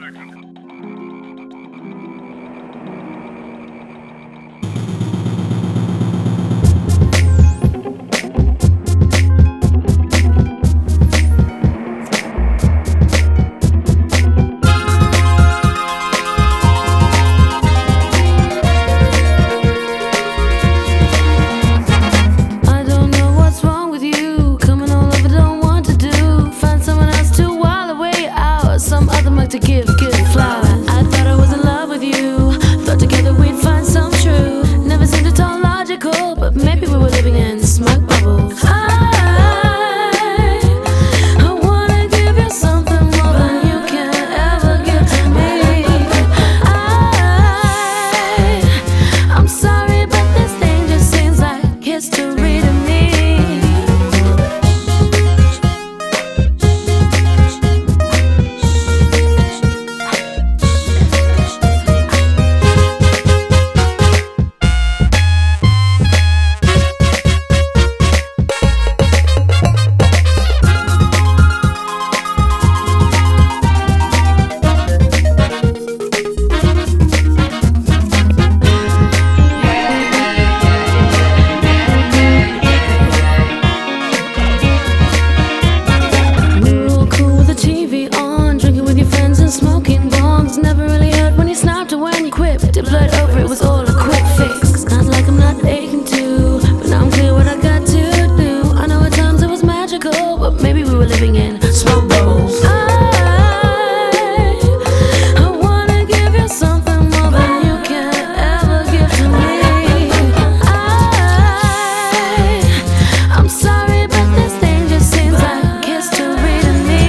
To give flower. I thought I was in love with you. Thought together we'd find some truth. Never seemed at all logical, but maybe we were living in smoke bubbles. I wanna give you something more than you can ever give to me. I'm sorry, but this thing just seems like history to me. Smoking bongs never really hurt when you snapped or when you quipped. It blurred over, it was all a quick fix. Not like I'm not aching to, but now I'm clear what I got to do. I know at times it was magical, but maybe we were living in smoke bubbles. I wanna give you something more than you can ever give to me. I'm sorry, but this thing just seems like history to me.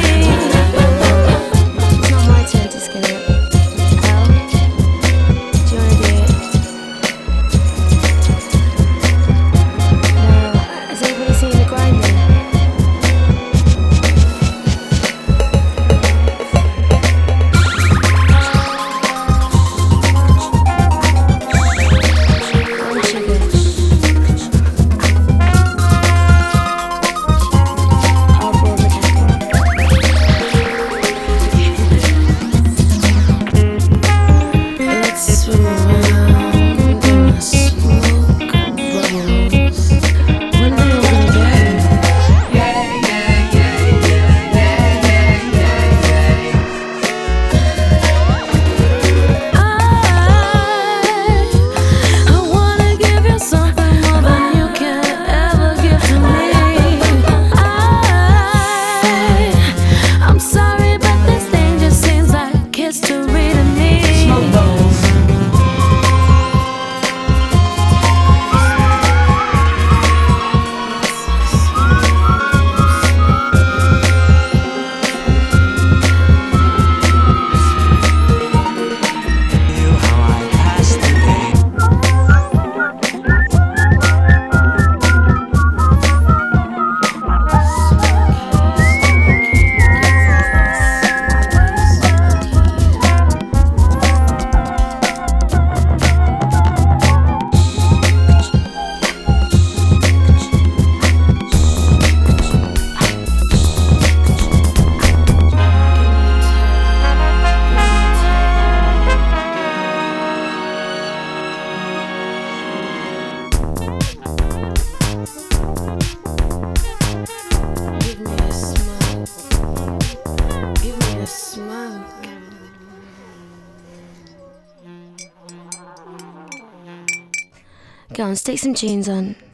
Go on, stick some tunes on.